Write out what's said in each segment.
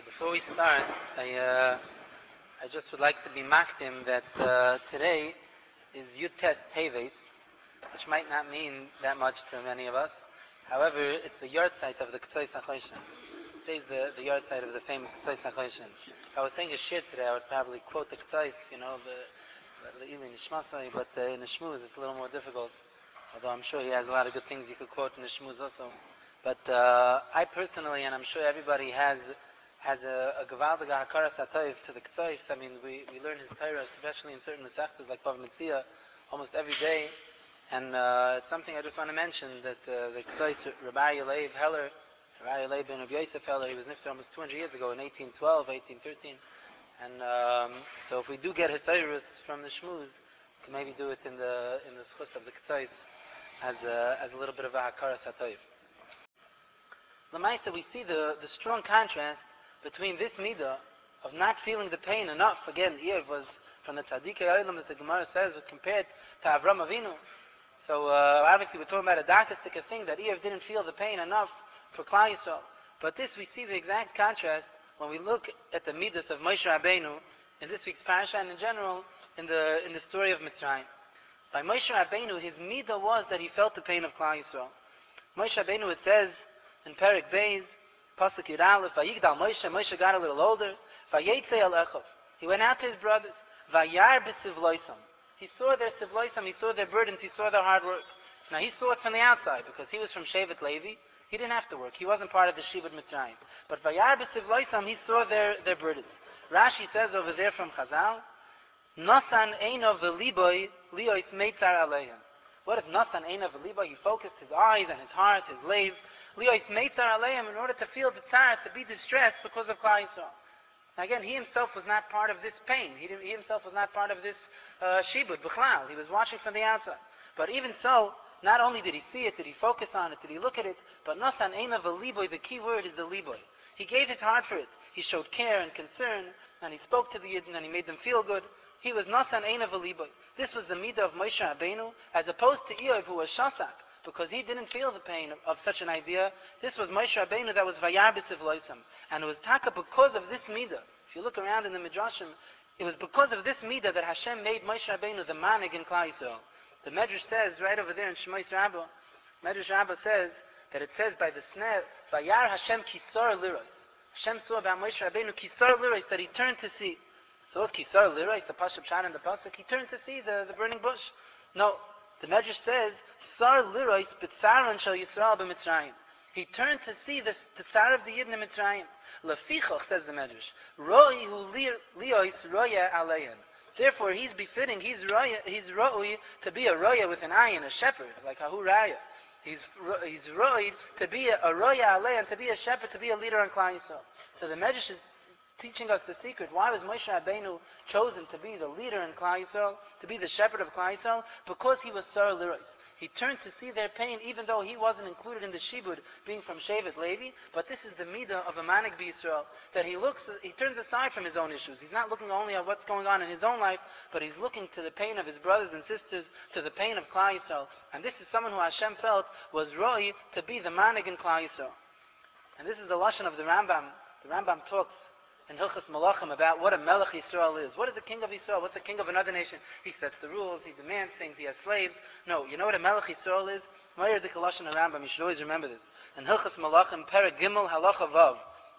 Before we start, I just would like to be makdim that today is Yud Tes Teves, which might not mean that much to many of us. However, it's the yard site of the Ketzois HaChoshen. Today's the yard site of the famous Ketzois HaChoshen. If I was saying a shir today, I would probably quote the Ketzois, the Ili Nishmasai, but in the Shmuz it's a little more difficult. Although I'm sure he has a lot of good things you could quote in the Shmuz also. But I personally, and I'm sure everybody has a gewaltige hakaras hatov to the Ketzois. I mean, we learn his Torah, especially in certain Masechtas like Bava Metzia, almost every day. And it's something I just want to mention, that the Ketzois, Rabbi Leib Heller, Rabbi Leib ben Rabbi Yosef Heller, he was nifter almost 200 years ago in 1812, 1813. And so if we do get Hisayrus from the Shmuz, we can maybe do it in the schus of the Ketzois as a little bit of a hakaras hatov. Lamaisa, we see the strong contrast between this midah of not feeling the pain enough. Again, Iev was from the Tzaddikei Olam that the Gemara says was compared to Avram Avinu. So obviously we're talking about a darkistic thing that Iev didn't feel the pain enough for Klal Yisrael. But this we see the exact contrast when we look at the midas of Moshe Rabbeinu in this week's parasha and in general in the story of Mitzrayim. By Moshe Rabbeinu, his midah was that he felt the pain of Klal Yisrael. Moshe Rabbeinu, it says in Perek Beis, Pasuk Yud Aleph, Vayigdal Moshe got a little older, Vayetzei el Echav. He went out to his brothers, Vayar b'sivloisam. He saw their sivloisam, he saw their burdens, he saw their hard work. Now he saw it from the outside, because he was from Shevet Levi, he didn't have to work, he wasn't part of the Shibud Mitzrayim. But Vayar b'sivloisam, he saw their burdens. Rashi says over there from Chazal, Nasan einav v'liboy liois meitzar aleihem. What is Nasan einav v'liboy? He focused his eyes and his heart, his leiv, liois meitzar aleihem, in order to feel the tzar, to be distressed because of Klal Yisrael. Now again, he himself was not part of this pain. He himself was not part of this shibud, b'chlal. He was watching from the outside. But even so, not only did he see it, did he focus on it, did he look at it, but Nasan einav v'liboy, the key word is the liboy. He gave his heart for it. He showed care and concern, and he spoke to the Yidden, and he made them feel good. He was Nasan einav v'liboy. This was the midah of Moshe Rabbeinu, as opposed to Iyov, who was shasak, because he didn't feel the pain of such an idea. This was Moshe Rabbeinu that was vayar b'sivloisam. And it was taka because of this midah. If you look around in the Midrashim, it was because of this midah that Hashem made Moshe Rabbeinu the manig in Klal Yisrael. The Medrash says, right over there in Shmos Rabbah, Medrash Rabbah says, that it says by the sneh, vayar Hashem kisar liros. Hashem saw about Moshe Rabbeinu kisar liros, that he turned to see. So what's kisar liros, the pasuk pshat in the pasuk? He turned to see the burning bush. No. The Medrash says, Sar lirois b'tzaran shel Yisrael b'Mitzrayim. He turned to see the tzar of the Yidden in Mitzrayim. Lefichoch, says the Medrash, Roi hu liois roya aleihen. Therefore, he's befitting, he's roi to be a roya with an ayin, a shepherd, like Hahu Raya. He's roi to be a roya aleihen, to be a shepherd, to be a leader on Klal Yisrael. So the Medrash is teaching us the secret. Why was Moshe Rabbeinu chosen to be the leader in Klal Yisrael, to be the shepherd of Klal Yisrael? Because he was Sar Liros. He turned to see their pain, even though he wasn't included in the Shibud, being from Shevet Levi. But this is the midah of a manik b'Yisrael, that he turns aside from his own issues. He's not looking only at what's going on in his own life, but he's looking to the pain of his brothers and sisters, to the pain of Klal Yisrael. And this is someone who Hashem felt was Roi to be the manik in Klal Yisrael. And this is the lashon of the Rambam. The Rambam talks in Hilchas Malachim about what a Melech Yisrael is. What is the king of Yisrael? What's the king of another nation? He sets the rules, he demands things, he has slaves. No, you know what a Melech Yisrael is? Meir the Kalashon Rambam, you should always remember this. In Hilchas Malachim, Perek Gimel Halacha Vav,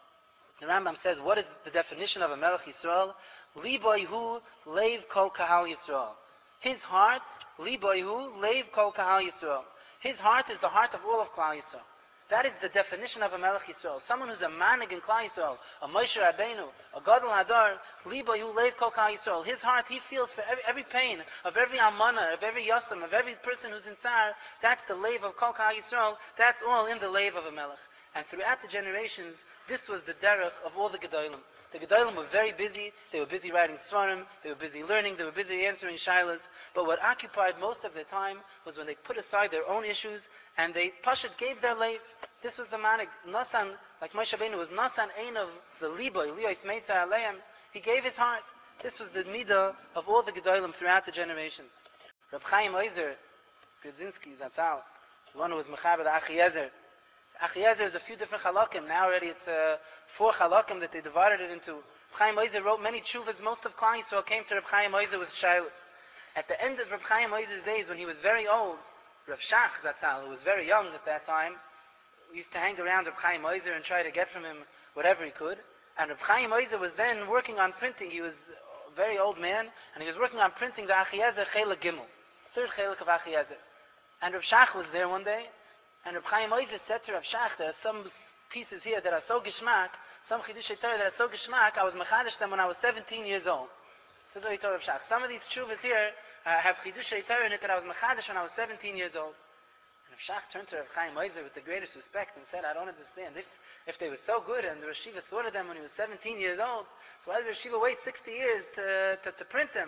the Rambam says, what is the definition of a Melech Yisrael? Liboy hu leiv kol kahal Yisrael. His heart, liboy hu leiv kol kahal Yisrael. His heart is the heart of all of Klal Yisrael. That is the definition of a Melech Yisrael. Someone who's a manig in Klal Yisrael, a Moshe Rabbeinu, a Gadol Hadar, Liba hu leiv kol Klal Yisrael. His heart, he feels for every pain of every almana, of every yasam, of every person who's in tzar. That's the leiv of kol Klal Yisrael. That's all in the leiv of a Melech. And throughout the generations, this was the derech of all the Gedolim. The Gedolim were very busy. They were busy writing svarim. They were busy learning. They were busy answering shilas. But what occupied most of their time was when they put aside their own issues and they pashut gave their leiv. This was the manik. Nasan, like Moshe Rabbeinu was Nasan ein of the liboy, liois meitzar aleihem. He gave his heart. This was the midah of all the Gedolim throughout the generations. Reb Chaim Oizer, Grudzinski, Zatzal, the one who was Mechaber the Achiezer, Achiezer is a few different halakim. Now already it's 4 halakim that they divided it into. Reb Chaim Oizer wrote many tshuvas. Most of Klal Yisrael came to Reb Chaim Oizer with shilas. At the end of Reb Chaim Oizer's days, when he was very old, Rav Shach Zatzal, who was very young at that time, used to hang around Reb Chaim Oizer and try to get from him whatever he could. And Reb Chaim Oizer was then working on printing. He was a very old man, and he was working on printing the Achiezer Chelik Gimel, third Chelik of Achiezer. And Rav Shach was there one day, and Reb Chaim Oizer said to Rav Shach, there are some pieces here that are so geschmack, some Chidushei Torah that are so geschmack, I was mechadish them when I was 17 years old. This is what he told Rav Shach. Some of these tshuvas here have Chidushei Torah in it that I was mechadish when I was 17 years old. And Rav Shach turned to Rav Chaim Oizer with the greatest respect and said, I don't understand. If they were so good and the Rosh Yeshiva thought of them when he was 17 years old, so why did the Rosh Yeshiva wait 60 years to print them?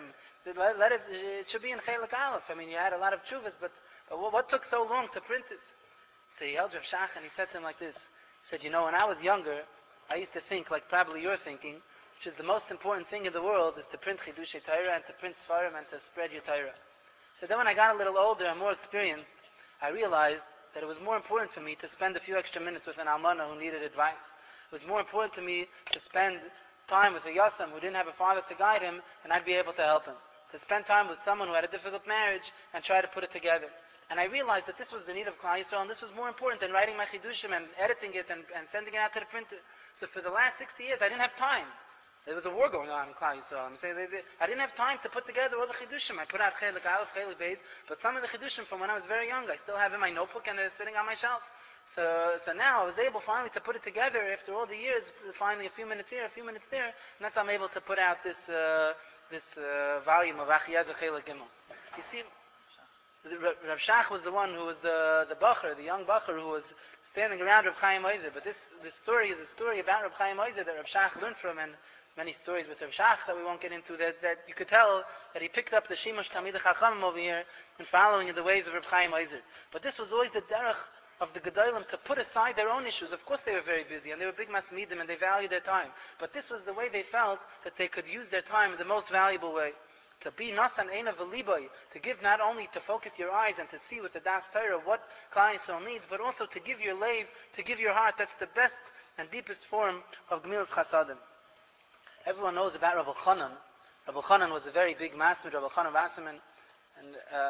It should be in Chelik Aleph. I mean, you had a lot of tshuvas, but what took so long to print this? So he held Rav Shach and he said to him like this. He said, when I was younger, I used to think like probably you're thinking, which is the most important thing in the world is to print Chidushei Torah and to print Sfarim and to spread your Torah. So then when I got a little older and more experienced, I realized that it was more important for me to spend a few extra minutes with an almana who needed advice. It was more important to me to spend time with a yasam who didn't have a father to guide him, and I'd be able to help him. To spend time with someone who had a difficult marriage and try to put it together. And I realized that this was the need of Klal Yisrael, and this was more important than writing my chidushim and editing it and sending it out to the printer. So for the last 60 years, I didn't have time. There was a war going on in Klal Yisrael. I didn't have time to put together all the chidushim. I put out Chelik Aleph, Chelik Beis, but some of the chidushim from when I was very young, I still have in my notebook and they're sitting on my shelf. So now I was able finally to put it together after all the years, finally a few minutes here, a few minutes there, and that's how I'm able to put out this volume of Achiezer Chelik Gimel. You see, Rav Shach was the one who was the bacher, the young bacher who was standing around Reb Chaim Oizer. But this story is a story about Reb Chaim Oizer that Rav Shach learned from, and many stories with Rav Shach that we won't get into, that you could tell that he picked up the Shimush Talmidei Chachamim over here and following in the ways of Reb Chaim Oizer. But this was always the derech of the Gedolim to put aside their own issues. Of course they were very busy and they were big masmidim and they valued their time. But this was the way they felt that they could use their time in the most valuable way. To be nasan eina v'liboy, to give not only to focus your eyes and to see with the Das Torah what Klal Yisrael needs, but also to give your leiv, to give your heart. That's the best and deepest form of Gemilas Chasadim. Everyone knows about Rabbi Chanan. Rabbi Chanan was a very big masmid, Rabbi Chanan Wasserman, and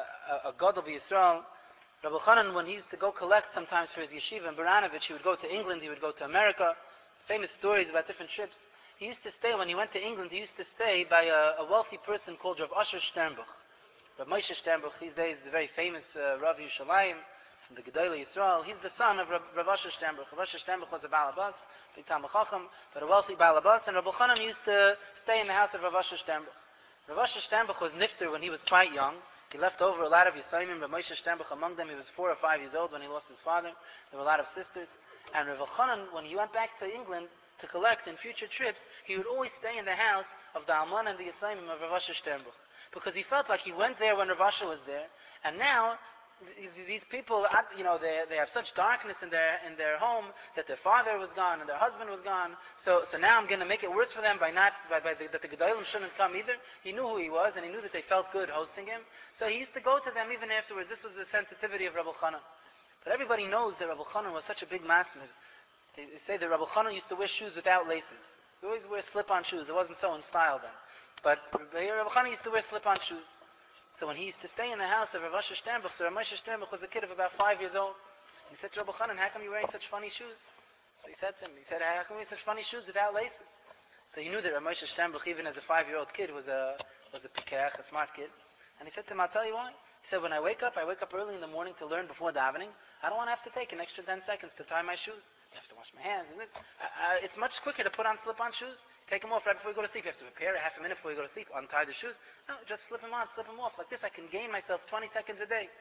a Gadol b'Yisrael. Rabbi Chanan, when he used to go collect sometimes for his yeshiva in Baranovich, he would go to England, he would go to America. Famous stories about different trips. He used to stay, when he went to England, he used to stay by a wealthy person called Rav Asher Sternbuch. Rav Moshe Sternbuch, these days is a very famous Rav Yerushalayim from the Gedolei Yisrael. He's the son of Rav Asher Sternbuch. Rav Asher Sternbuch was a Balabas, big Talmid Chacham, but a wealthy Balabas, and Rabbi Chanan used to stay in the house of Rav Asher Sternbuch. Rav Asher Sternbuch was nifter when he was quite young. He left over a lot of Yisayimim, Rav Moshe Sternbuch among them. He was 4 or 5 years old when he lost his father. There were a lot of sisters. And Rav Chanan, when he went back to England, to collect in future trips, he would always stay in the house of the Alman and the Yisayimim of Rav Asher Sternbuch. Because he felt like he went there when Rav Asher was there, and now these people, they have such darkness in their home that their father was gone and their husband was gone. So now I'm going to make it worse for them that the Gedolim shouldn't come either. He knew who he was, and he knew that they felt good hosting him. So he used to go to them even afterwards. This was the sensitivity of Rabbi Chanan. But everybody knows that Rabbi Chanan was such a big masmid. They say that Rabbi Chanan used to wear shoes without laces. He always wear slip-on shoes. It wasn't so in style then. But Rabbi Chanan used to wear slip-on shoes. So when he used to stay in the house of Rav Asher Sternbuch, so Rav Moshe Sternbuch was a kid of about 5 years old. He said to Rabbi Chanan, how come you're wearing such funny shoes? So he said to him, how come you wear such funny shoes without laces? So he knew that Rav Moshe Sternbuch, even as a 5-year-old kid, was a pikeach, a smart kid. And he said to him, I'll tell you why. He said, when I wake up early in the morning to learn before davening. I don't want to have to take an extra 10 seconds to tie my shoes. I have to wash my hands and this. It's much quicker to put on slip-on shoes. Take them off right before you go to sleep. You have to prepare a half a minute before you go to sleep. Untie the shoes. No, just slip them on, slip them off. Like this, I can gain myself 20 seconds a day.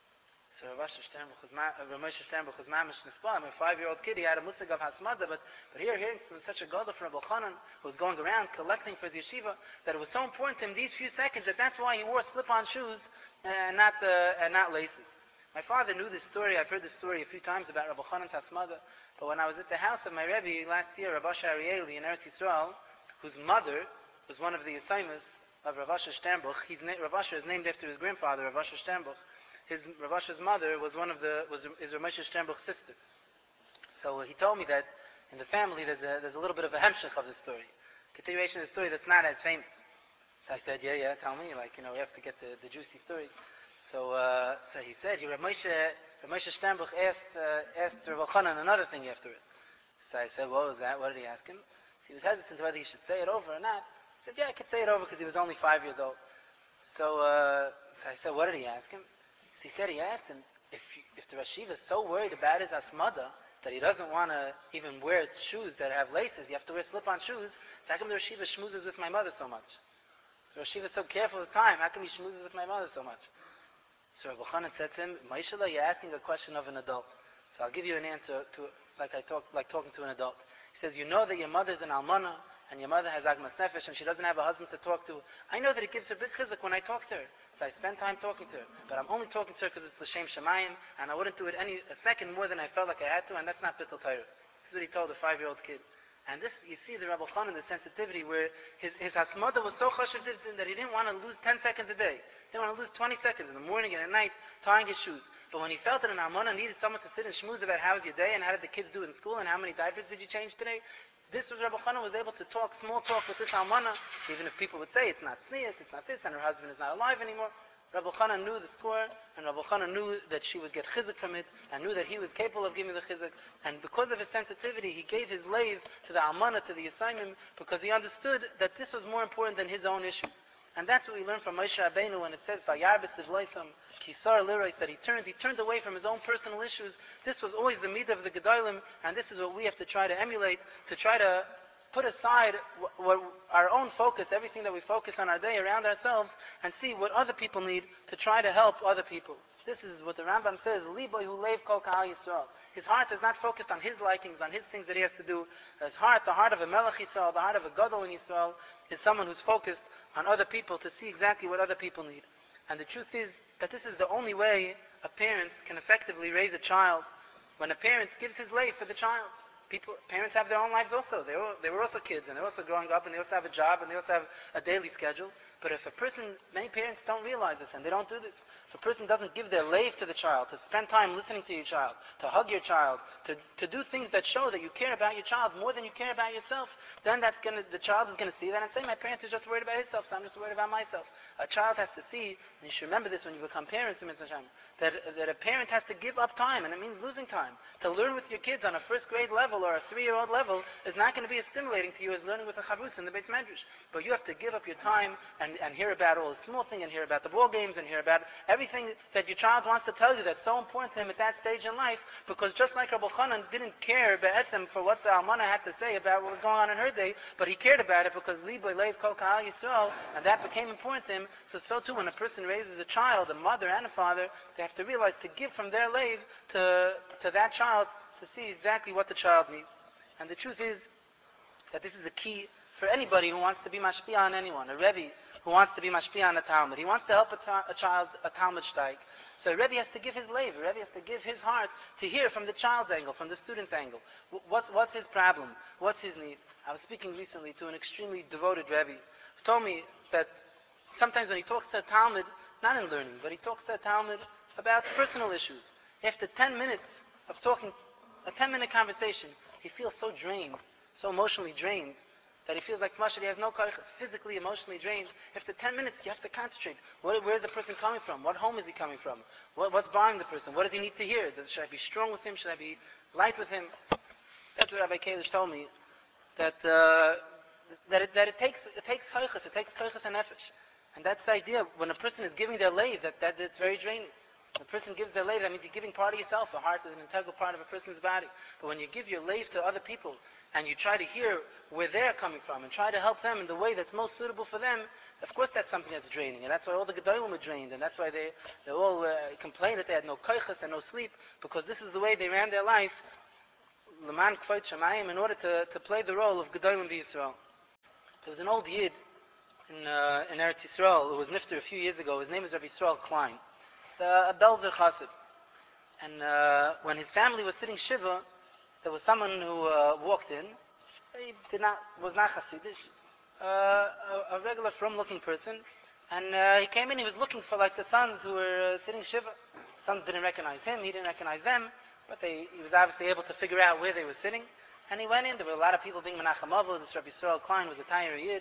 So Rav Moshe Sternbuch was mamish nispa. I'm a 5-year-old kid. He had a musig of hasmada, but here, hearing from such a gadol from Rabbi Chanan, who was going around collecting for his yeshiva, that it was so important to him these few seconds that's why he wore slip-on shoes and not laces. My father knew this story. I've heard this story a few times about Rabbi Chanan's hasmada. But when I was at the house of my Rebbe last year, Rav Asher Arieli in Eretz Yisrael, whose mother was one of the Yisaimis of Rav Asher Sternbuch. Rav Asher is named after his grandfather, Rav Asher Sternbuch. Rav Asher's mother was Rav Moshe Sternbuch's sister. So he told me that in the family there's a little bit of a hemshich of the story, continuation of the story that's not as famous. So I said, yeah, tell me, like, we have to get the juicy stories. So he said, Rav Moshe Sternbuch asked Rav Chanan another thing afterwards. So I said, what was that? What did he ask him? So he was hesitant whether he should say it over or not. He said, yeah, I could say it over because he was only 5 years old. So I said, what did he ask him? So he said he asked him if the Rashiva is so worried about his asmada that he doesn't want to even wear shoes that have laces, you have to wear slip-on shoes, so how come the Rashiva schmoozes with my mother so much? The Rashiva is so careful of his time, how come he schmoozes with my mother so much? So Rabbi Chanan said to him, Maishala, you're asking a question of an adult. So I'll give you an answer like talking to an adult. He says, you know that your mother's an almana, and your mother has agmas nefesh, and she doesn't have a husband to talk to. I know that it gives her big chizuk when I talk to her. So I spend time talking to her. But I'm only talking to her because it's l'shem shemayim, and I wouldn't do it a second more than I felt like I had to, and that's not bittul Torah. This is what he told a 5-year-old kid. And this, you see the Rabbi Chanan, the sensitivity, where his hasmada was so chashiv that he didn't want to lose 10 seconds a day. He didn't want to lose 20 seconds in the morning and at night tying his shoes. But when he felt that an almana needed someone to sit and schmooze about how's your day and how did the kids do in school and how many diapers did you change today, this was Rabbi Chanan was able to talk small talk with this almana, even if people would say it's not sneas, it's not this, and her husband is not alive anymore. Rabbi Chanan knew the score, and Rabbi Chanan knew that she would get chizuk from it, and knew that he was capable of giving the chizuk. And because of his sensitivity, he gave his lave to the almana, to the Yisayimim, because he understood that this was more important than his own issues. And that's what we learn from Moshe Rabbeinu when it says, "Vayarbes ivloisam kisar lirois," that he turned away from his own personal issues. This was always the midah of the Gedolim, and this is what we have to try to emulate, to try to put aside what our own focus, everything that we focus on our day around ourselves, and see what other people need to try to help other people. This is what the Rambam says, Liboy hu leiv kol kahal Yisrael. His heart is not focused on his likings, on his things that he has to do. His heart, the heart of a Melech Yisrael, the heart of a Gadol in Yisrael, is someone who's focused on other people to see exactly what other people need. And the truth is that this is the only way a parent can effectively raise a child, when a parent gives his life for the child. Parents have their own lives also. They were also kids, and they're also growing up, and they also have a job, and they also have a daily schedule. But if a person, many parents don't realize this, and they don't do this. If a person doesn't give their life to the child, to spend time listening to your child, to hug your child, to do things that show that you care about your child more than you care about yourself, then the child is going to see that and say, my parent is just worried about himself, so I'm just worried about myself. A child has to see, and you should remember this when you become parents, that a parent has to give up time, and it means losing time. To learn with your kids on a first grade level or a 3-year-old level is not going to be as stimulating to you as learning with a chavus in the Beis Medrash. But you have to give up your time and hear about all the small things, and hear about the ball games, and hear about everything that your child wants to tell you that's so important to him at that stage in life, because just like Rabbi Chanan didn't care be'etzem for what the Almana had to say about what was going on in her day, but he cared about it because Liboy leiv kol kahal Yisrael, and that became important to him. So too when a person raises a child, a mother and a father, they have to realize to give from their lave to that child to see exactly what the child needs. And the truth is that this is a key for anybody who wants to be mashpia on anyone, a Rebbe who wants to be mashpia on a Talmud. He wants to help a child, a Talmud steig. So a Rebbe has to give his lave, a Rebbe has to give his heart to hear from the child's angle, from the student's angle. What's his problem? What's his need? I was speaking recently to an extremely devoted Rebbe who told me that sometimes when he talks to a Talmud, not in learning, but he talks to a Talmud about personal issues. After 10 minutes of talking, a 10-minute conversation, he feels so drained, so emotionally drained, that he feels like Masha, he has no koiches, physically, emotionally drained. After 10 minutes, you have to concentrate. Where is the person coming from? What home is he coming from? What's bothering the person? What does he need to hear? Should I be strong with him? Should I be light with him? That's what Rabbi Kalish told me, that it takes koiches, it takes koiches and nefesh. And that's the idea. When a person is giving their lave, that it's very draining. When a person gives their lave, that means you're giving part of yourself. A heart is an integral part of a person's body. But when you give your lave to other people, and you try to hear where they're coming from, and try to help them in the way that's most suitable for them, of course that's something that's draining. And that's why all the Gedolim are drained, and that's why they all complain that they had no koiches and no sleep, because this is the way they ran their life, L'man Kvoit Shamayim, in order to play the role of Gedolim B'Yisrael. There was an old Yid in Eretz Yisrael who was nifter a few years ago. His name is Rabbi Yisrael Klein. He's a Belzer Chassid. And when his family was sitting Shiva, there was someone who walked in. He was not Hasidish, a regular from-looking person. And he came in, he was looking for like the sons who were sitting Shiva. The sons didn't recognize him, he didn't recognize them. But he was obviously able to figure out where they were sitting. And he went in. There were a lot of people being Menachem Avos. This Rabbi Yisrael Klein was a Tayir Yid.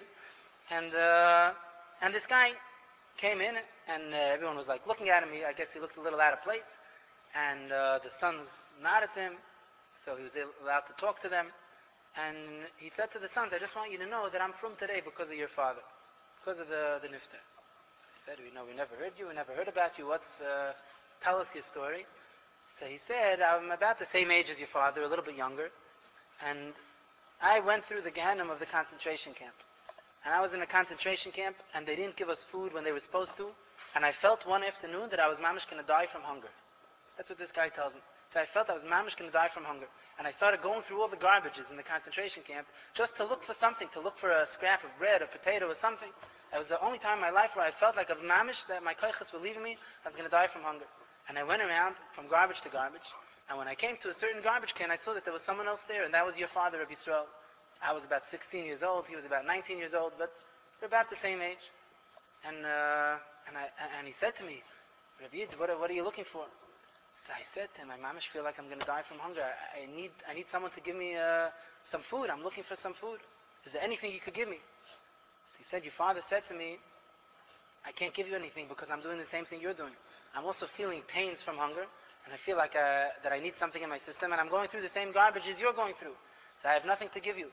And this guy came in, and everyone was like looking at him. I guess he looked a little out of place. And the sons nodded to him, so he was allowed to talk to them. And he said to the sons, I just want you to know that I'm from today because of your father, because of the nifter. He said, we never heard you, we never heard about you. Tell us your story. So he said, I'm about the same age as your father, a little bit younger. And I went through the Gehenna of the concentration camp. And I was in a concentration camp, and they didn't give us food when they were supposed to. And I felt one afternoon that I was mamish going to die from hunger. That's what this guy tells me. So I felt I was mamish going to die from hunger. And I started going through all the garbages in the concentration camp just to look for something, to look for a scrap of bread, a potato, or something. That was the only time in my life where I felt like a mamish, that my koiches were leaving me. I was going to die from hunger. And I went around from garbage to garbage. And when I came to a certain garbage can, I saw that there was someone else there, and that was your father, Rabbi Yisrael. I was about 16 years old. He was about 19 years old, but we're about the same age. And he said to me, Rabbi Yid, what are you looking for? So I said to him, I mamish feel like I'm going to die from hunger. I need someone to give me some food. I'm looking for some food. Is there anything you could give me? So he said, your father said to me, I can't give you anything because I'm doing the same thing you're doing. I'm also feeling pains from hunger, and I feel like that I need something in my system, and I'm going through the same garbage as you're going through. So I have nothing to give you.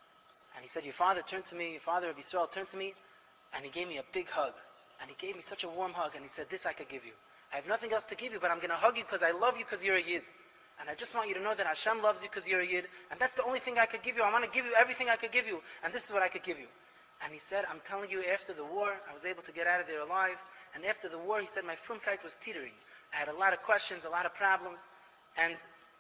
And he said, your father Rabbi Yisrael turned to me, and he gave me a big hug. And he gave me such a warm hug, and he said, this I could give you. I have nothing else to give you, but I'm going to hug you because I love you because you're a Yid. And I just want you to know that Hashem loves you because you're a Yid, and that's the only thing I could give you. I want to give you everything I could give you, and this is what I could give you. And he said, I'm telling you, after the war, I was able to get out of there alive. And after the war, he said, my frumkeit was teetering. I had a lot of questions, a lot of problems, and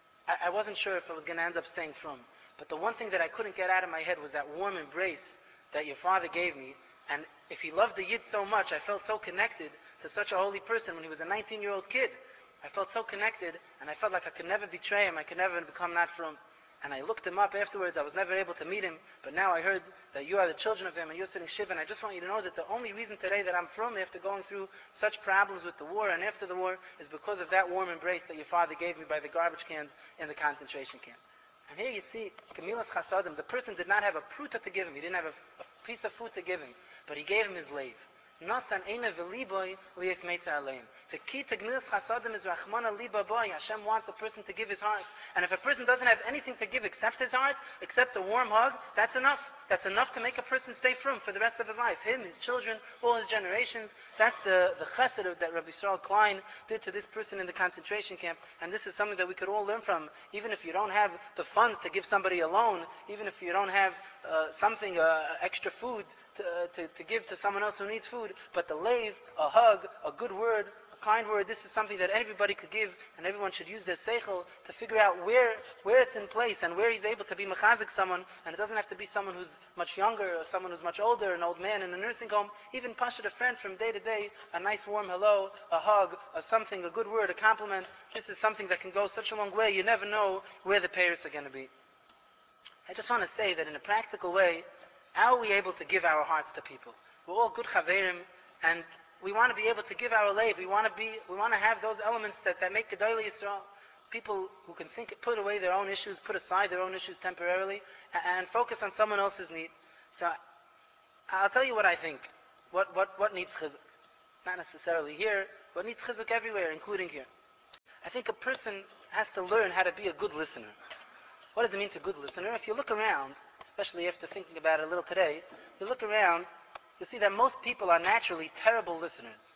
I wasn't sure if I was going to end up staying frum. But the one thing that I couldn't get out of my head was that warm embrace that your father gave me. And if he loved the Yid so much, I felt so connected to such a holy person when he was a 19-year-old kid. I felt so connected, and I felt like I could never betray him. I could never become not frum. And I looked him up afterwards. I was never able to meet him, but now I heard that you are the children of him, and you're sitting shiva. And I just want you to know that the only reason today that I'm frum, after going through such problems with the war and after the war, is because of that warm embrace that your father gave me by the garbage cans in the concentration camp. And here you see, Gemilas Chasadim, the person did not have a pruta to give him. He didn't have a piece of food to give him, but he gave him his lave. Nasan eina v'liboy liyes meitzar aleim. The key to Gemilas Chasadim is Rachmana liba boy. Hashem wants a person to give his heart. And if a person doesn't have anything to give except his heart, except a warm hug, that's enough. That's enough to make a person stay frum for the rest of his life. Him, his children, all his generations. That's the chesed that Rabbi Yisrael Klein did to this person in the concentration camp. And this is something that we could all learn from. Even if you don't have the funds to give somebody a loan, even if you don't have something, extra food to give to someone else who needs food, but the lave, a hug, a good word, a kind word, this is something that everybody could give, and everyone should use their seichel to figure out where it's in place and where he's able to be mechazik someone. And it doesn't have to be someone who's much younger or someone who's much older, an old man in a nursing home. Even pashat, a friend from day to day, a nice warm hello, a hug, something, a good word, a compliment. This is something that can go such a long way. You never know where the payers are going to be. I just want to say that in a practical way, how are we able to give our hearts to people? We're all good chaverim, and we want to be able to give our lave. We want to have those elements that make Gedolei Yisrael. People who can put away their own issues, put aside their own issues temporarily, and focus on someone else's need. So, I'll tell you what I think. What needs chizuk? Not necessarily here, but needs chizuk everywhere, including here. I think a person has to learn how to be a good listener. What does it mean to good listener? If you look around, especially after thinking about it a little today, you look around, you see that most people are naturally terrible listeners.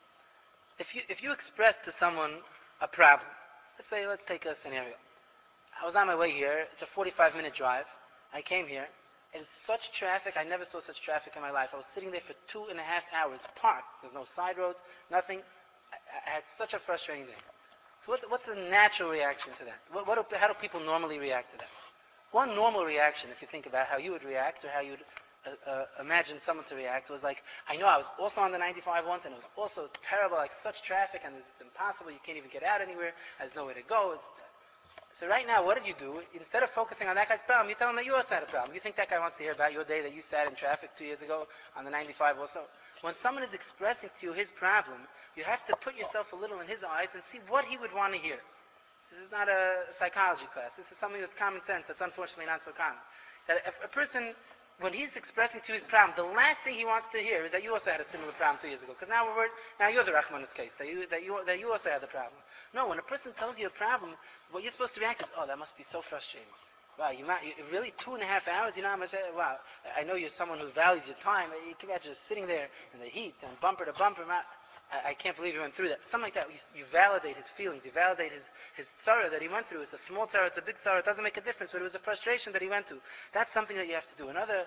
If you express to someone a problem, let's take a scenario. I was on my way here. It's a 45-minute drive. I came here. It was such traffic. I never saw such traffic in my life. I was sitting there for 2.5 hours parked. There's no side roads, nothing. I had such a frustrating day. So what's the natural reaction to that? How do people normally react to that? One normal reaction, if you think about how you would react or how you would imagine someone to react, was like, I know I was also on the 95 once, and it was also terrible, like such traffic, and it's impossible, you can't even get out anywhere, there's nowhere to go. So right now, what did you do? Instead of focusing on that guy's problem, you tell him that you also had a problem. You think that guy wants to hear about your day that you sat in traffic 2 years ago on the 95 also? When someone is expressing to you his problem, you have to put yourself a little in his eyes and see what he would want to hear. This is not a psychology class. This is something that's common sense. That's unfortunately not so common. That a person, when he's expressing to you his problem, the last thing he wants to hear is that you also had a similar problem 2 years ago. Because now you're the Rahman's case. That you also had the problem. No, when a person tells you a problem, what you're supposed to react is, oh, that must be so frustrating. Wow, you really 2.5 hours? You know how much? Wow, I know you're someone who values your time. You can imagine just sitting there in the heat and bumper to bumper. I can't believe you went through that. Something like that. You validate his feelings. You validate his tzara that he went through. It's a small tzara. It's a big tzara. It doesn't make a difference. But it was a frustration that he went through. That's something that you have to do. Another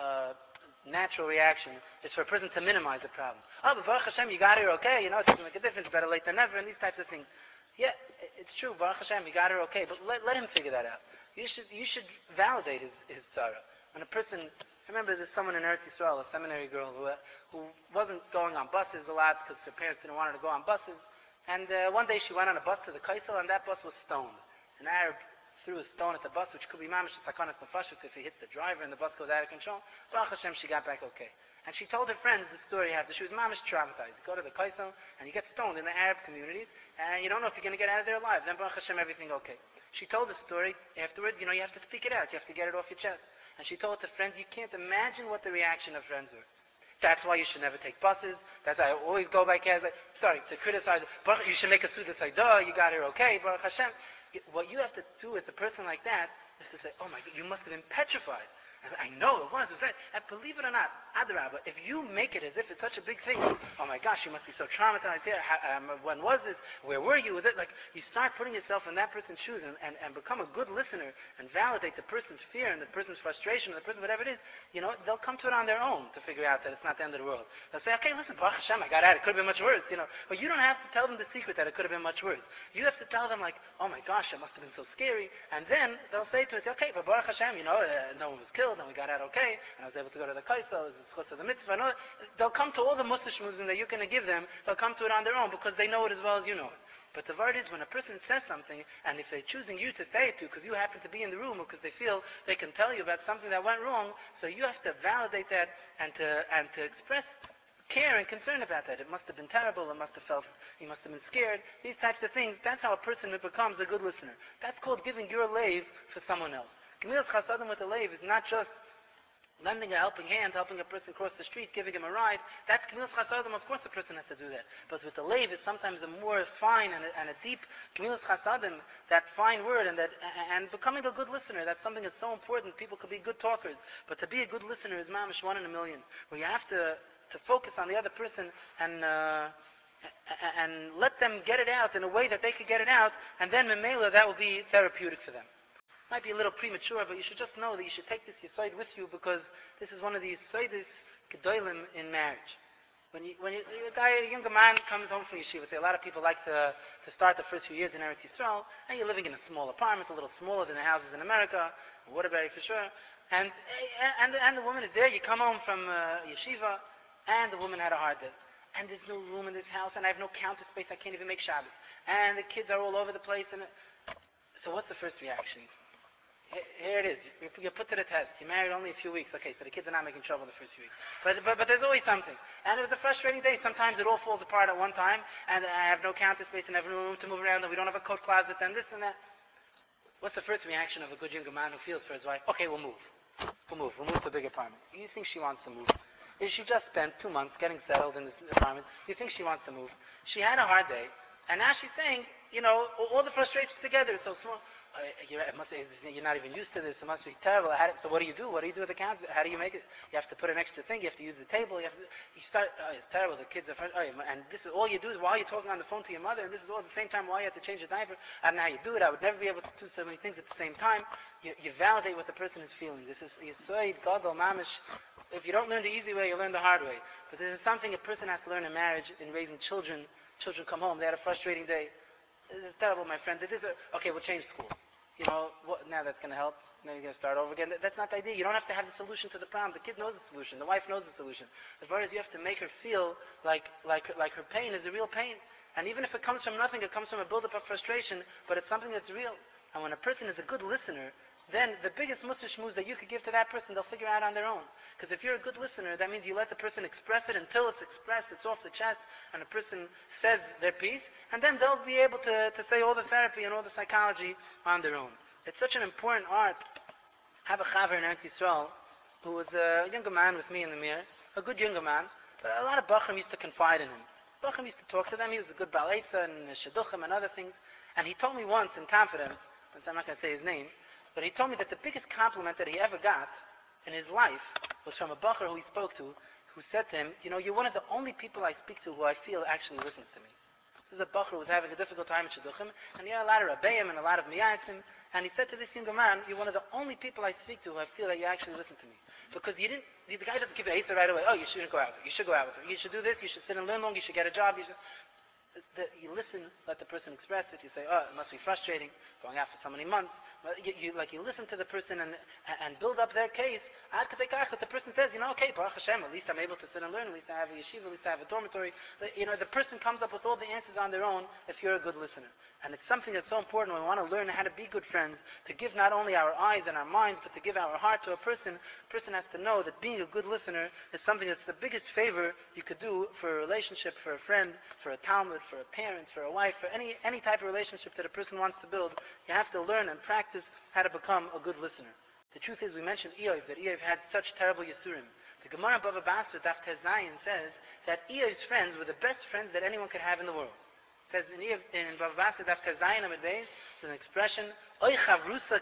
natural reaction is for a person to minimize the problem. Oh, but Baruch Hashem, you got her okay. You know, it doesn't make a difference. Better late than never. And these types of things. Yeah, it's true. Baruch Hashem, you got her okay. But let him figure that out. You should validate his tzara. When a person, I remember there's someone in Eretz Yisrael, a seminary girl who wasn't going on buses a lot because her parents didn't want her to go on buses. And one day she went on a bus to the Kaisel, and that bus was stoned. An Arab threw a stone at the bus, which could be mamish sakanas nefashis if he hits the driver and the bus goes out of control. Baruch Hashem, she got back okay. And she told her friends the story after. She was mamish traumatized. You go to the Kaisel, and you get stoned in the Arab communities, and you don't know if you're going to get out of there alive. Then Baruch Hashem, everything okay. She told the story afterwards. You have to speak it out. You have to get it off your chest. And she told it to friends. You can't imagine what the reaction of friends were. That's why you should never take buses. That's why I always go by cars. To criticize. But you should make a suda saydah. You got here okay. Baruch Hashem. What you have to do with a person like that is to say, oh my God, you must have been petrified. I know it was. And believe it or not, Adarabah, if you make it as if it's such a big thing, oh my gosh, you must be so traumatized here. When was this? Where were you with it? Like, you start putting yourself in that person's shoes and become a good listener and validate the person's fear and the person's frustration or the person, whatever it is, they'll come to it on their own to figure out that it's not the end of the world. They'll say, okay, listen, Baruch Hashem, I got out. It could have been much worse, But you don't have to tell them the secret that it could have been much worse. You have to tell them, like, oh my gosh, it must have been so scary. And then they'll say to it, okay, but Baruch Hashem, no one was killed. And we got out okay, and I was able to go to the Kaisel, it was the schus of the mitzvah, and all. They'll come to all the mussar shmuzim that you're going to give them, they'll come to it on their own, because they know it as well as you know it. But the word is, when a person says something, and if they're choosing you to say it to, because you happen to be in the room, or because they feel they can tell you about something that went wrong, so you have to validate that, and to express care and concern about that. It must have been terrible, he must have been scared, these types of things. That's how a person becomes a good listener. That's called giving your lave for someone else. Gemilas chasadim with a lave is not just lending a helping hand, helping a person cross the street, giving him a ride. That's Gemilas Chasadim. Of course a person has to do that. But with the leiv is sometimes a more fine and a deep Gemilas Chasadim, that fine word, and becoming a good listener. That's something that's so important. People could be good talkers, but to be a good listener is mamish 1 in a million, where you have to focus on the other person and let them get it out in a way that they could get it out, and then memela, that will be therapeutic for them. Might be a little premature, but you should just know that you should take this yisoid with you, because this is one of the yisoidis gedolim in marriage. When a younger man comes home from yeshiva, say a lot of people like to start the first few years in Eretz Yisrael, and you're living in a small apartment, a little smaller than the houses in America, Waterbury for sure, and the woman is there. You come home from yeshiva, and the woman had a hard day. And there's no room in this house, and I have no counter space, I can't even make Shabbos. And the kids are all over the place, so what's the first reaction? Here it is. You're put to the test. You're married only a few weeks. Okay, so the kids are not making trouble the first few weeks. But there's always something. And it was a frustrating day. Sometimes it all falls apart at one time, and I have no counter space, and I have no room to move around, and we don't have a coat closet, and this and that. What's the first reaction of a good younger man who feels for his wife? Okay, we'll move. We'll move to a big apartment. You think she wants to move? She just spent 2 months getting settled in this apartment. You think she wants to move? She had a hard day, and now she's saying, all the frustrations together. It's so small. You're not even used to this. It must be terrible. So what do you do? What do you do with the counts? How do you make it? You have to put an extra thing. You have to use the table. You start. It's terrible. The kids are. And this is all you do is while you're talking on the phone to your mother, and this is all at the same time while you have to change the diaper. I don't know how you do it. I would never be able to do so many things at the same time. You validate what the person is feeling. This is yisoid gadol mamish. If you don't learn the easy way, you learn the hard way. But this is something a person has to learn in marriage, in raising children. Children come home. They had a frustrating day. This is terrible, my friend. Okay, we'll change schools. Now that's going to help. Now you're going to start over again. That's not the idea. You don't have to have the solution to the problem. The kid knows the solution. The wife knows the solution. The part is you have to make her feel like her pain is a real pain. And even if it comes from nothing, it comes from a buildup of frustration, but it's something that's real. And when a person is a good listener, then the biggest mussar shmooze that you could give to that person, they'll figure out on their own. Because if you're a good listener, that means you let the person express it until it's expressed, it's off the chest, and the person says their piece, and then they'll be able to say all the therapy and all the psychology on their own. It's such an important art. I have a chaver in Eretz Yisrael who was a younger man with me in the mirror, a good younger man, but a lot of Bachram used to confide in him. Bachram used to talk to them. He was a good Balaitza and Shidduchim and other things. And he told me once in confidence, I'm not going to say his name, but he told me that the biggest compliment that he ever got in his life was from a Bachar who he spoke to, who said to him, you know, you're one of the only people I speak to who I feel actually listens to me. This is a Bachar who was having a difficult time in Shidduchim, and he had a lot of Rabbeim and a lot of Miyatzim, and he said to this younger man, you're one of the only people I speak to who I feel that you actually listen to me. Because the guy doesn't give you answer right away, oh, you shouldn't go out with her, you should go out with her, you should do this, you should sit and learn long, you should get a job, you listen, let the person express it. You say, oh, it must be frustrating, going out for so many months. You listen to the person and build up their case. Ad kadei kach that the person says, you know, okay, Baruch Hashem, at least I'm able to sit and learn. At least I have a yeshiva. At least I have a dormitory. You know, the person comes up with all the answers on their own if you're a good listener. And it's something that's so important when we want to learn how to be good friends, to give not only our eyes and our minds, but to give our heart to a person. A person has to know that being a good listener is something that's the biggest favor you could do for a relationship, for a friend, for a Talmud, for a parent, for a wife, for any type of relationship that a person wants to build. You have to learn and practice how to become a good listener. The truth is, we mentioned Eov, that Eov had such terrible Yisurim. The Gemara Bava Basra, Daf Tez Zayin, says that Eov's friends were the best friends that anyone could have in the world. It says in Bava Basra, Daf Tez Zayin Amid Beis, it's an expression, Oy chavra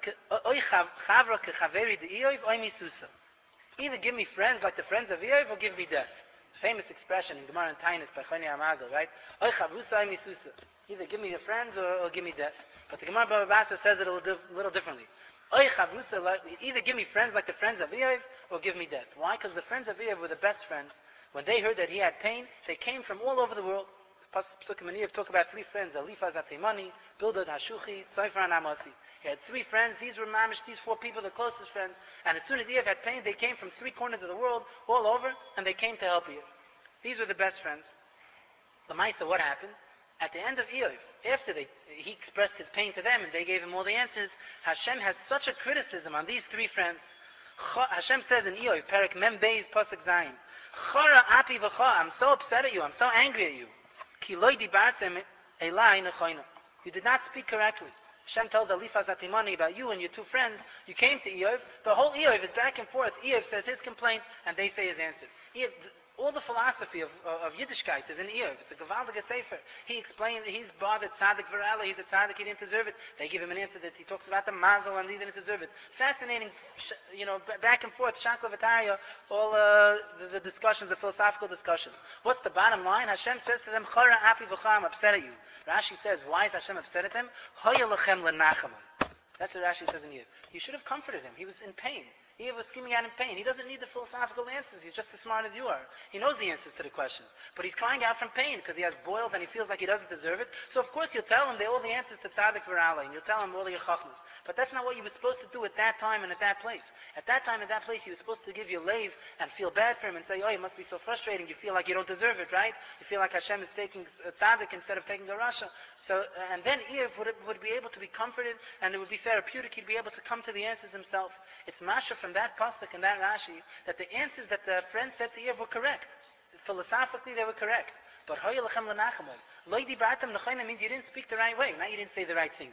kechaveri de Eov, oy misusa. Either give me friends like the friends of Eov, or give me death. Famous expression in Gemara and Tainus by Choni Amagal, right? Oy chavrusa, oy misusa. Either give me your friends or give me death. But the Gemara Bava Basra says it a little differently. Oy chavrusa, either give me friends like the friends of Eov, or give me death. Why? Because the friends of Eov were the best friends. When they heard that he had pain, they came from all over the world. Psukim and Eov talk about three friends: Eliphaz Atemani, Bildad Hashuchi, Tzofar and Amasi. He had three friends. These were mamish, these four people, the closest friends. And as soon as Eov had pain, they came from three corners of the world, all over, and they came to help Eov. These were the best friends. Lamaisa, what happened? At the end of Eov, after he expressed his pain to them and they gave him all the answers, Hashem has such a criticism on these three friends. Hashem says in Eov, Perek Mem Beis Pasuk Zayin, Chara api v'cha, I'm so upset at you, I'm so angry at you. Ki lo dibartem elai nechoina. You did not speak correctly. Hashem tells Eliphaz Atimani about you and your two friends. You came to Eov. The whole Eov is back and forth. Eov says his complaint, and they say his answer. All the philosophy of Yiddishkeit is in Eov. It's a Gewaldige Sefer. He explained that he's bothered tzaddik v'rala. He's a tzaddik, he didn't deserve it. They give him an answer that he talks about the mazel and he didn't deserve it. Fascinating, back and forth, Shakla V'Tarya, all the discussions, the philosophical discussions. What's the bottom line? Hashem says to them, Chara api v'cha, I'm upset at you. Rashi says, why is Hashem upset at them? Hoya lechem lenachamon. That's what Rashi says in Eov. You should have comforted him. He was in pain. Eov was screaming out in pain. He doesn't need the philosophical answers. He's just as smart as you are. He knows the answers to the questions. But he's crying out from pain because he has boils and he feels like he doesn't deserve it. So of course you'll tell him all the answers to tzaddik v'rala, and you'll tell him all your chachmas. But that's not what you were supposed to do at that time and at that place. At that time and that place you were supposed to give your lave and feel bad for him and say, oh, it must be so frustrating. You feel like you don't deserve it, right? You feel like Hashem is taking a tzaddik instead of taking a rasha. So, and then Eov would be able to be comforted and it would be therapeutic. He'd be able to come to the answers himself. It's masha from that pasuk and that Rashi that the answers that the friend said to Eov were correct. Philosophically, they were correct. But hoy lechem lenachamon. Loidi b'atam nechoina means you didn't speak the right way. Not you didn't say the right thing.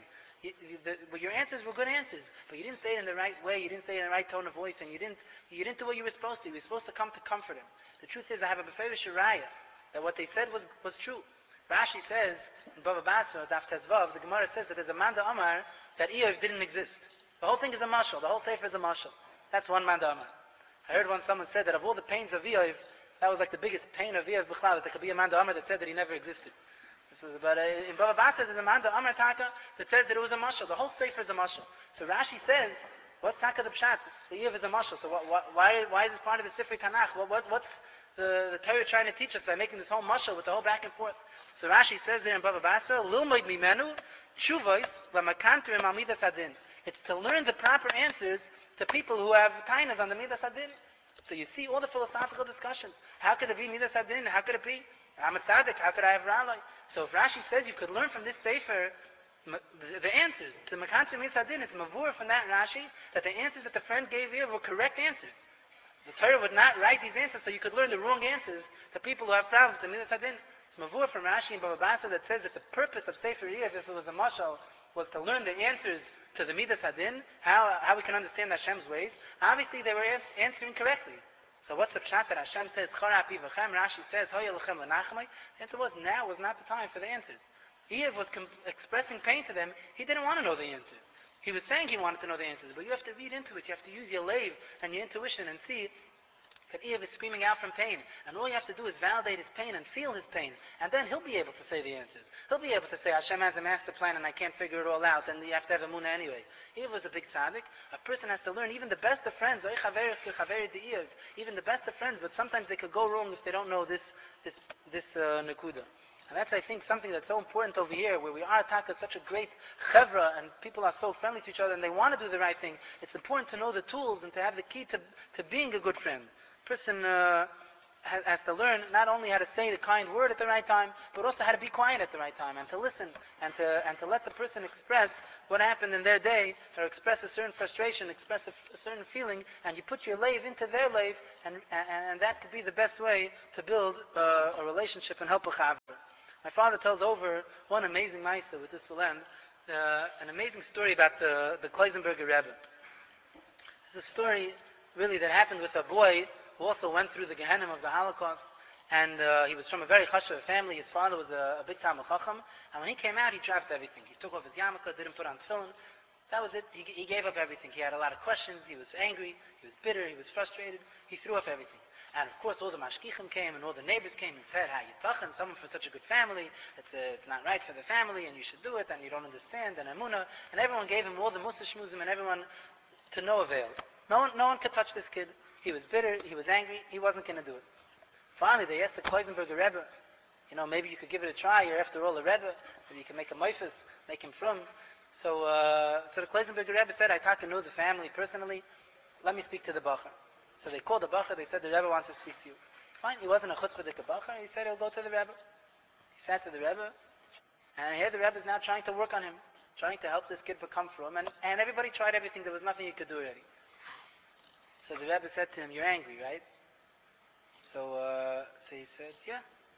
Your answers were good answers, but you didn't say it in the right way. You didn't say it in the right tone of voice, and you didn't do what you were supposed to. You were supposed to come to comfort him. The truth is, I have a beferish raya that what they said was true. Rashi says in Bava Basra, Daf Tezvav, the Gemara says that there's a Manda Amar that Eov didn't exist. The whole thing is a mashal. The whole sefer is a mashal. That's one Manda Amar. I heard once someone said that of all the pains of Eov, that was like the biggest pain of Eov B'chlal, that there could be a Manda Amar that said that he never existed. This was about in Bava Basra there's a Manda Amar Taka that says that it was a mashal. The whole sefer is a mashal. So Rashi says, what's Taka the Pshat? The Eov is a mashal. So why is this part of the Sifrei Tanakh? What's the Torah trying to teach us by making this whole mashal with the whole back and forth? So Rashi says there in Bava Basra, Lilmoid mimenu tshuvois lamakanterim al midas hadin. It's to learn the proper answers to people who have tainas on the midas hadin. So you see all the philosophical discussions. How could it be midas hadin? How could it be? I'm a tzaddik. How could I have ralai? So if Rashi says you could learn from this sefer The answers to Makantri Mitzadin, it's Mavur from that Rashi, that the answers that the friend gave you were correct answers. The Torah would not write these answers so you could learn the wrong answers to people who have problems with the Mitzadin. It's Mavur from Rashi and Baba Basra that says that the purpose of Sefer Yev, if it was a mashal, was to learn the answers to the Midas Hadin, how we can understand Hashem's ways. Obviously, they were answering correctly. So what's the pshat that Hashem says, Chorapi v'chem, Rashi says, Hoya l'chem l'nachmai? The answer was, now was not the time for the answers. Eve was expressing pain to them. He didn't want to know the answers. He was saying he wanted to know the answers, but you have to read into it. You have to use your lave and your intuition and see that Eve is screaming out from pain. And all you have to do is validate his pain and feel his pain. And then he'll be able to say the answers. He'll be able to say, Hashem has a master plan and I can't figure it all out. And you have to have a munah anyway. Eve was a big tzaddik. A person has to learn, even the best of friends, even the best of friends, but sometimes they could go wrong if they don't know this nekuda. And that's, I think, something that's so important over here, where we are Taka, such a great chevra, and people are so friendly to each other, and they want to do the right thing. It's important to know the tools and to have the key to being a good friend. Person has to learn not only how to say the kind word at the right time, but also how to be quiet at the right time, and to listen, and to let the person express what happened in their day, or express a certain frustration, express a certain feeling, and you put your lave into their lave, and that could be the best way to build a relationship and help a chaver. My father tells over one amazing ma'isa, with this will end, an amazing story about the Kloisenberger Rebbe. It's a story really that happened with a boy who also went through the Gehenna of the Holocaust, and he was from a very chashuv family. His father was a big Talmid Chacham, and when he came out, he dropped everything. He took off his yarmulke, didn't put on tefillin. That was it. He gave up everything. He had a lot of questions. He was angry. He was bitter. He was frustrated. He threw off everything. And of course, all the mashkichim came, and all the neighbors came and said, "How you tachin? Someone for such a good family. It's not right for the family, and you should do it, and you don't understand." And Amunah, and everyone gave him all the musa shmuzim, and everyone to no avail. No one could touch this kid. He was bitter. He was angry. He wasn't going to do it. Finally, they asked the Kloisenberger Rebbe, maybe you could give it a try. You're after all a Rebbe. Maybe you can make a moifus, make him from. So the Kloisenberger Rebbe said, "I know the family personally. Let me speak to the bacher." So they called the bacher. They said, "The Rebbe wants to speak to you." Fine. He wasn't a chutzpahdik bacher. He said he'll go to the Rebbe. He sat to the Rebbe, and here the Rebbe is now trying to work on him, trying to help this kid become from. And everybody tried everything. There was nothing he could do already. So the Rebbe said to him, "You're angry, right?" So he said, "Yeah."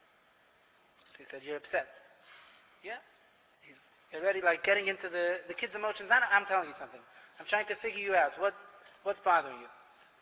So he said, "You're upset." "Yeah." He's already getting into the kid's emotions. Now I'm telling you something. I'm trying to figure you out. What's bothering you?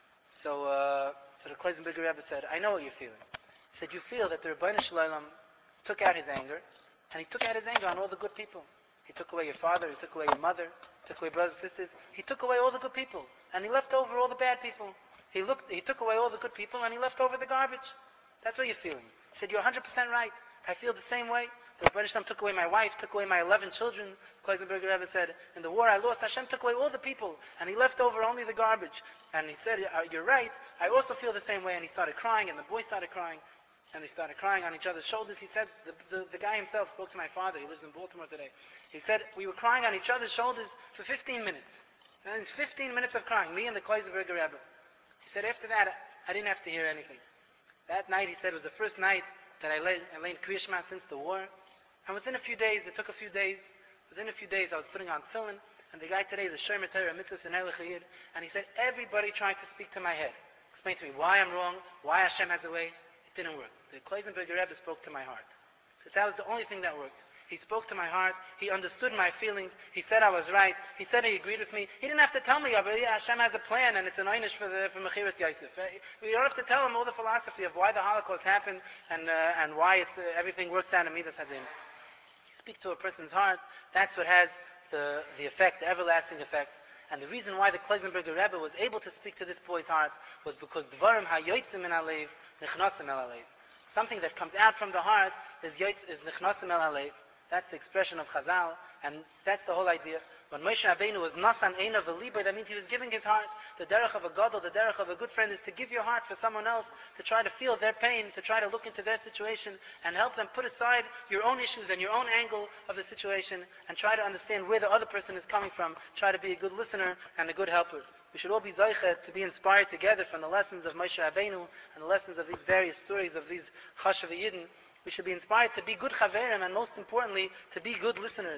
So the Kloisenberger Rebbe said, "I know what you're feeling." He said, "You feel that the Rebbeinu Shalom took out his anger, and he took out his anger on all the good people. He took away your father, he took away your mother, took away brothers and sisters. He took away all the good people, and he left over all the bad people. He took away all the good people, and he left over the garbage. That's what you're feeling." He said, "You're 100% right. I feel the same way. The Rebbeinu Shalom took away my wife, took away my 11 children." Kloisenberger Rebbe said, "In the war I lost, Hashem took away all the people, and he left over only the garbage." And he said, "You're right. I also feel the same way." And he started crying, and the boy started crying, and they started crying on each other's shoulders. He said, the guy himself spoke to my father. He lives in Baltimore today. He said, "We were crying on each other's shoulders for 15 minutes. And it's 15 minutes of crying, me and the Kloisenberger Rebbe." He said, "After that, I didn't have to hear anything." That night, he said, was the first night that I lay in Kriya Shema since the war. And within a few days, it took a few days, within a few days I was putting on tefillin, and the guy today is a Shomer Torah, Mitzvahs and Erlich Yid, and he said, everybody tried to speak to my head, explain to me why I'm wrong, why Hashem has a way. It didn't work. The Kloisenberger Rebbe spoke to my heart. So that was the only thing that worked. He spoke to my heart. He understood my feelings. He said I was right. He said he agreed with me. He didn't have to tell me, but Hashem has a plan, and it's an einish for Mechiras Yosef. We don't have to tell him all the philosophy of why the Holocaust happened and why everything works out in Midas Hadin. You speak to a person's heart. That's what has the effect, the everlasting effect. And the reason why the Kloisenberger Rebbe was able to speak to this boy's heart was because Dvarim hayotzim min halev nichnasim el halev. Something that comes out from the heart is nichnasim el halev. That's the expression of Chazal, and that's the whole idea. When Moshe Rabbeinu was nasan einav v'libo, that means he was giving his heart. The derech of a gadol, the derech of a good friend, is to give your heart for someone else, to try to feel their pain, to try to look into their situation, and help them put aside your own issues and your own angle of the situation, and try to understand where the other person is coming from. Try to be a good listener and a good helper. We should all be zoichet to be inspired together from the lessons of Moshe Rabbeinu and the lessons of these various stories of these chashuv Yidden. We should be inspired to be good chaverim, and most importantly, to be good listeners.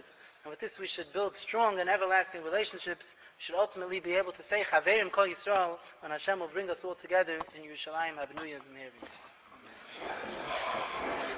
And with this we should build strong and everlasting relationships. We should ultimately be able to say Chaverim Kol Yisrael when Hashem will bring us all together in Yerushalayim Habnuya B'Meiri.